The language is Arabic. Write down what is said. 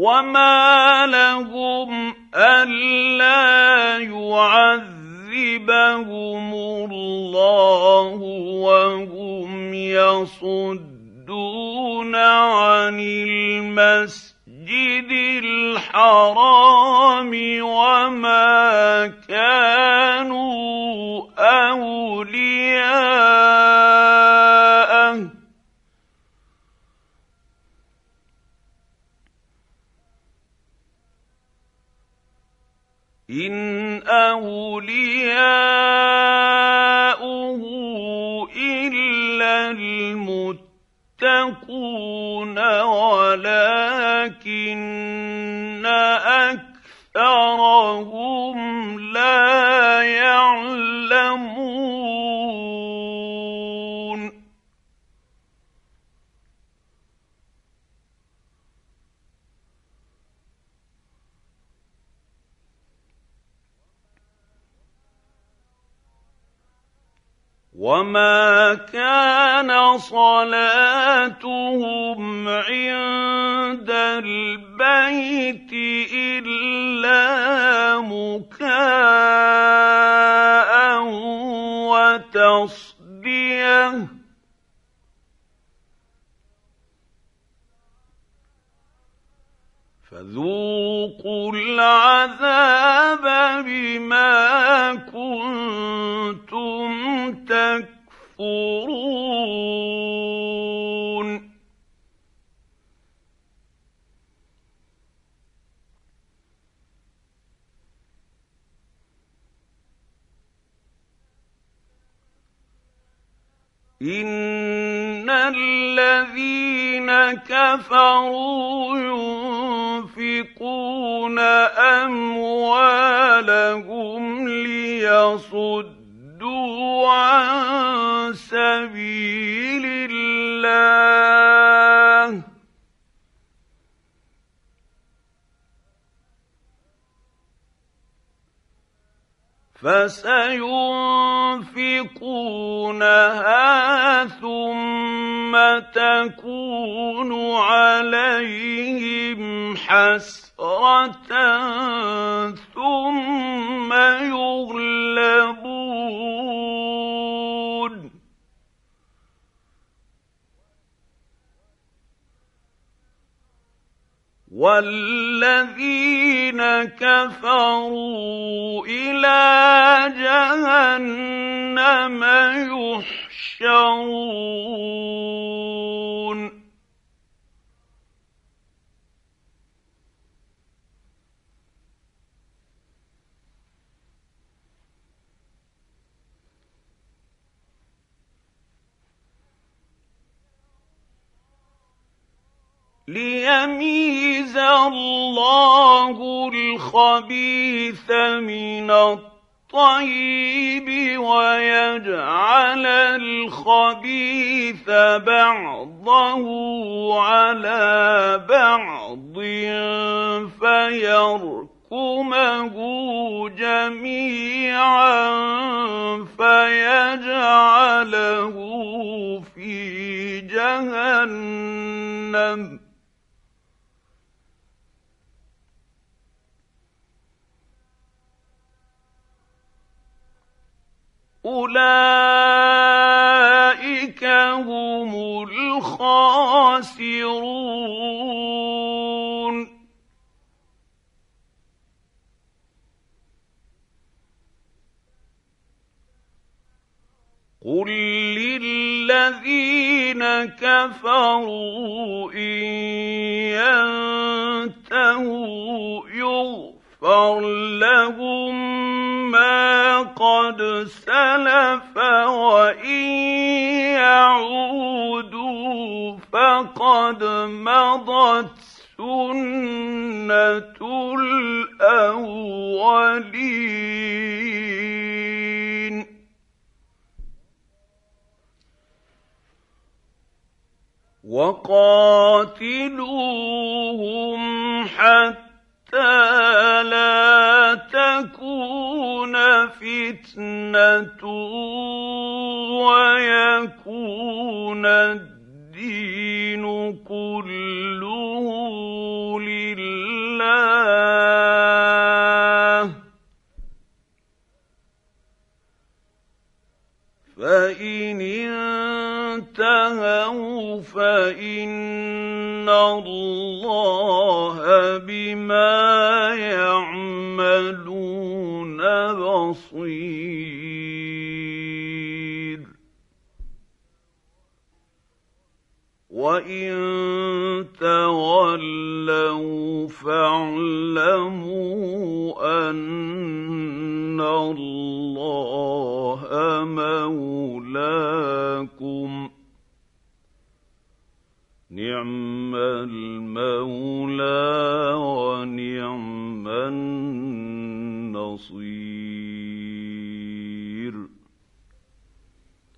وما لهم ألا يعذبهم الله وهم يصدون عن المسجد الحرام وما كانوا أولياءه إن أولياؤه إلا المتقون ولكن أكثرهم لا يعلمون وما كان صلاتهم عند البيت إلا مكاء وتصديه فذوقوا العذاب بما كنتم تكفرون إن الذين كفروا ينفقون أموالهم ليصدوا عن سبيل الله فسينفقونها ثم تكون عليهم حسرة ثم يغلبون والذين كفروا إلى جهنم يحشرون ليميز الله الخبيث من الطيب ويجعل الخبيث بعضه على بعض فيركمه جميعا فيجعله في جهنم أولئك هم الخاسرون قل للذين كفروا إن ينتهوا يغفر لهم ما قد سلف وإن يعودوا فقد مضت سنة الأولين وقاتلوهم حتى لا تكون فتنة ويكون الدين كله لله تولوا فإن الله بما يعملون بصير وإن تولوا فاعلموا أن الله مولاكم نعم المولى ونعم النصير